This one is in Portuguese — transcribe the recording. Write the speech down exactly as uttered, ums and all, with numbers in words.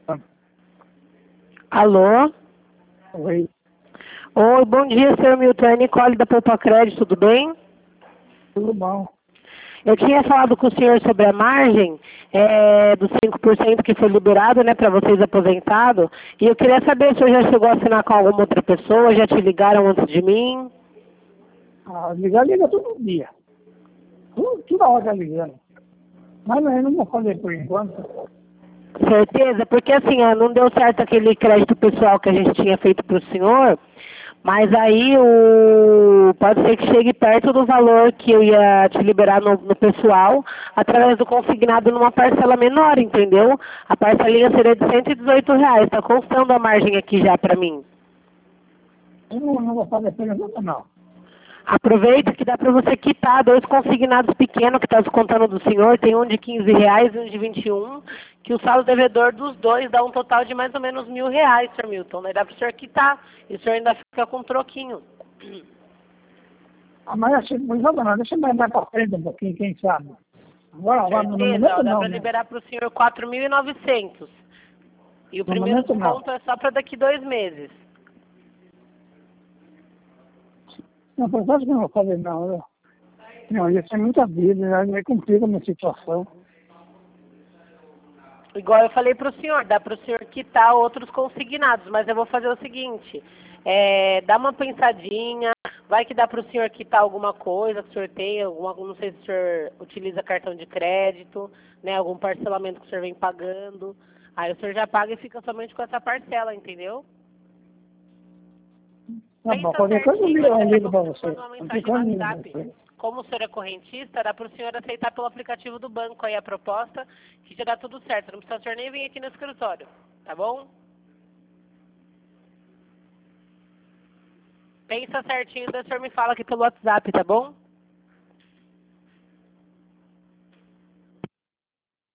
Alô? Oi. Oi, bom dia, senhor Milton. É Nicole da Poupa Crédito, tudo bem? Tudo bom. Eu tinha falado com o senhor sobre a margem é, dos cinco por cento que foi liberado, né, para vocês aposentados. E eu queria saber se o senhor já chegou a assinar com alguma outra pessoa, já te ligaram antes de mim? Ah, ligar, liga todo dia. Tudo, toda hora tá ligando. Mas eu não vou fazer por enquanto. Certeza? Porque assim, ó, não deu certo aquele crédito pessoal que a gente tinha feito para o senhor, mas aí o pode ser que chegue perto do valor que eu ia te liberar no, no pessoal, através do consignado numa parcela menor, entendeu? A parcelinha seria de cento e dezoito reais, tá constando a margem aqui já para mim. Eu não, não vou fazer por enquanto, não. Aproveita que dá para você quitar dois consignados pequenos que está descontando do senhor, tem um de quinze reais e um de vinte e um, que o saldo devedor dos dois dá um total de mais ou menos mil reais, senhor Milton. Daí dá para o senhor quitar e o senhor ainda fica com um troquinho. Ah, mas assim, por enquanto não. Deixa eu mandar pra frente um pouquinho, quem sabe. Agora, agora no Certeza, momento ó, dá não, para né? liberar para o senhor quatro mil e novecentos. E o No primeiro momento não. desconto é só para daqui dois meses. Não, por enquanto que eu não vou fazer não. Eu, não, isso é muita vida, aí me complica a minha situação. Igual eu falei para o senhor, dá para o senhor quitar outros consignados, mas eu vou fazer o seguinte, é, dá uma pensadinha, vai que dá para o senhor quitar alguma coisa que o senhor tem, alguma, não sei se o senhor utiliza cartão de crédito, né, algum parcelamento que o senhor vem pagando, aí o senhor já paga e fica somente com essa parcela, entendeu? Tá bom, Pensa qualquer coisa eu certinho, ligo, eu daqui a ligo pouco pra você você. manda uma Não tem mensagem no coisa nenhuma pra WhatsApp. você. Como o senhor é correntista, dá para o senhor aceitar pelo aplicativo do banco aí a proposta, que já dá tudo certo. Não precisa o senhor nem vir aqui no escritório, tá bom? Pensa certinho, daí o senhor me fala aqui pelo WhatsApp, tá bom?